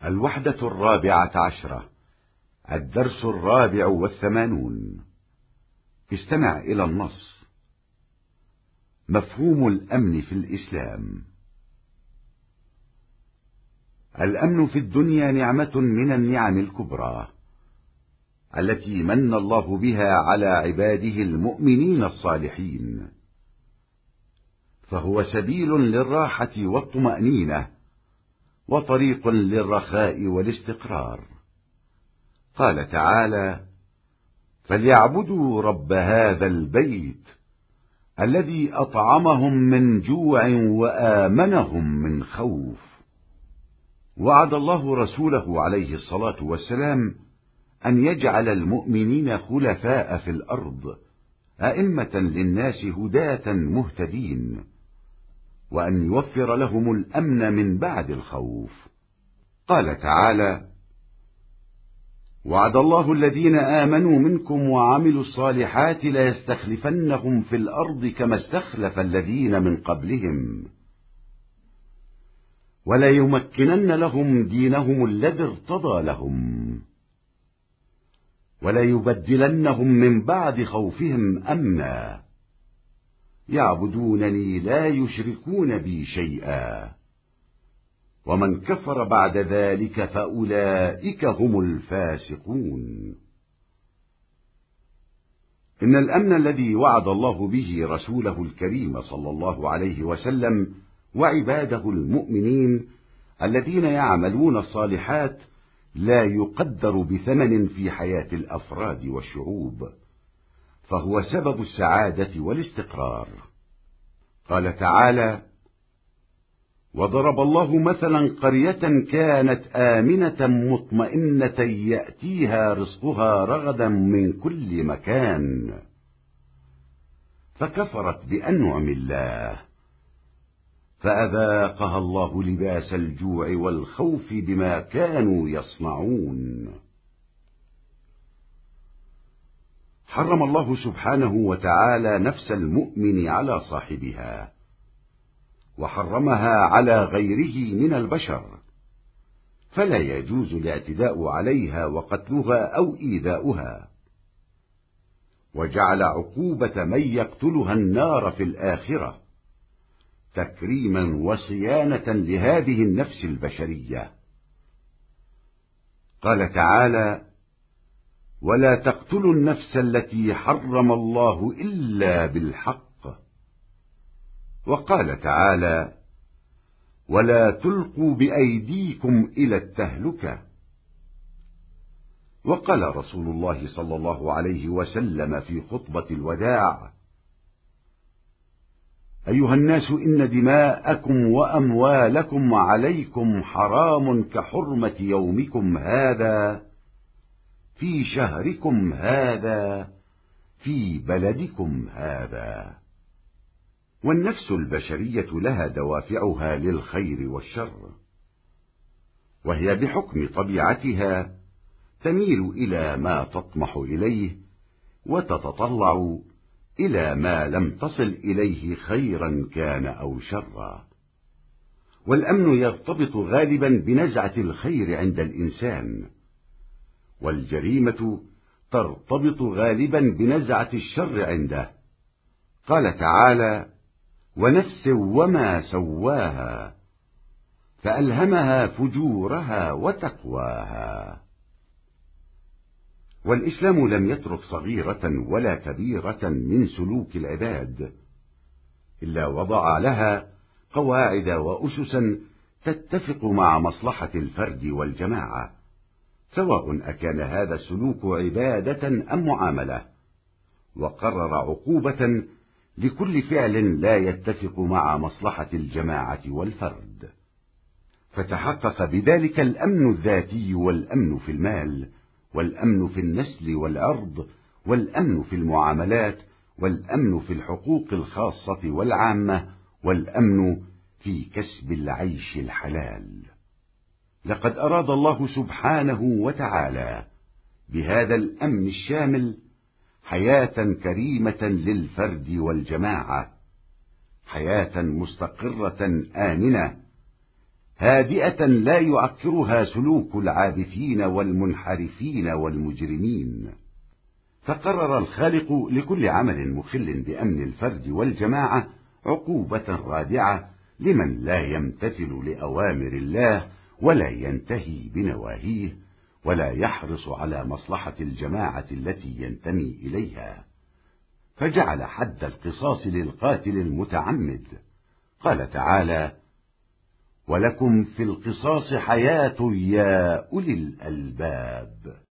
الوحدة 14، الدرس 84. استمع إلى النص. مفهوم الأمن في الإسلام. الأمن في الدنيا نعمة من النعم الكبرى التي من الله بها على عباده المؤمنين الصالحين، فهو سبيل للراحة والطمأنينة وطريق للرخاء والاستقرار. قال تعالى: فليعبدوا رب هذا البيت الذي أطعمهم من جوع وآمنهم من خوف. وعد الله رسوله عليه الصلاة والسلام أن يجعل المؤمنين خلفاء في الأرض، أئمة للناس هداة مهتدين، وأن يوفر لهم الأمن من بعد الخوف. قال تعالى: وعد الله الذين آمنوا منكم وعملوا الصالحات ليستخلفنهم في الأرض كما استخلف الذين من قبلهم وليمكنن لهم دينهم الذي ارتضى لهم وليبدلنهم من بعد خوفهم أمنا يعبدونني لا يشركون بي شيئا ومن كفر بعد ذلك فأولئك هم الفاسقون. إن الأمن الذي وعد الله به رسوله الكريم صلى الله عليه وسلم وعباده المؤمنين الذين يعملون الصالحات لا يقدر بثمن في حياة الأفراد والشعوب، فهو سبب السعادة والاستقرار. قال تعالى: وضرب الله مثلا قرية كانت آمنة مطمئنة يأتيها رزقها رغدا من كل مكان فكفرت بأنعم الله فأذاقها الله لباس الجوع والخوف بما كانوا يصنعون. حرم الله سبحانه وتعالى نفس المؤمن على صاحبها، وحرمها على غيره من البشر، فلا يجوز الاعتداء عليها وقتلها أو إيذاؤها، وجعل عقوبة من يقتلها النار في الآخرة تكريما وصيانة لهذه النفس البشرية. قال تعالى: ولا تقتلوا النفس التي حرم الله إلا بالحق. وقال تعالى: ولا تلقوا بأيديكم إلى التهلكة. وقال رسول الله صلى الله عليه وسلم في خطبة الوداع: أيها الناس، إن دماءكم وأموالكم عليكم حرام كحرمة يومكم هذا في شهركم هذا في بلدكم هذا. والنفس البشرية لها دوافعها للخير والشر، وهي بحكم طبيعتها تميل إلى ما تطمح إليه وتتطلع إلى ما لم تصل إليه خيرا كان أو شرا. والأمن يرتبط غالبا بنزعة الخير عند الإنسان، والجريمة ترتبط غالبا بنزعة الشر عنده. قال تعالى: ونفس وما سواها فألهمها فجورها وتقواها. والإسلام لم يترك صغيرة ولا كبيرة من سلوك العباد إلا وضع لها قواعد وأسسا تتفق مع مصلحة الفرد والجماعة، سواء أكان هذا السلوك عبادة أم معاملة، وقرر عقوبة لكل فعل لا يتفق مع مصلحة الجماعة والفرد، فتحقق بذلك الأمن الذاتي والأمن في المال والأمن في النسل والعرض والأمن في المعاملات والأمن في الحقوق الخاصة والعامة والأمن في كسب العيش الحلال. لقد أراد الله سبحانه وتعالى بهذا الأمن الشامل حياة كريمة للفرد والجماعة، حياة مستقرة آمنة هادئة لا يعكرها سلوك العابثين والمنحرفين والمجرمين. فقرر الخالق لكل عمل مخل بأمن الفرد والجماعة عقوبة رادعة لمن لا يمتثل لأوامر الله ولا ينتهي بنواهيه ولا يحرص على مصلحة الجماعة التي ينتمي إليها، فجعل حد القصاص للقاتل المتعمد. قال تعالى: ولكم في القصاص حياة يا أولي الألباب.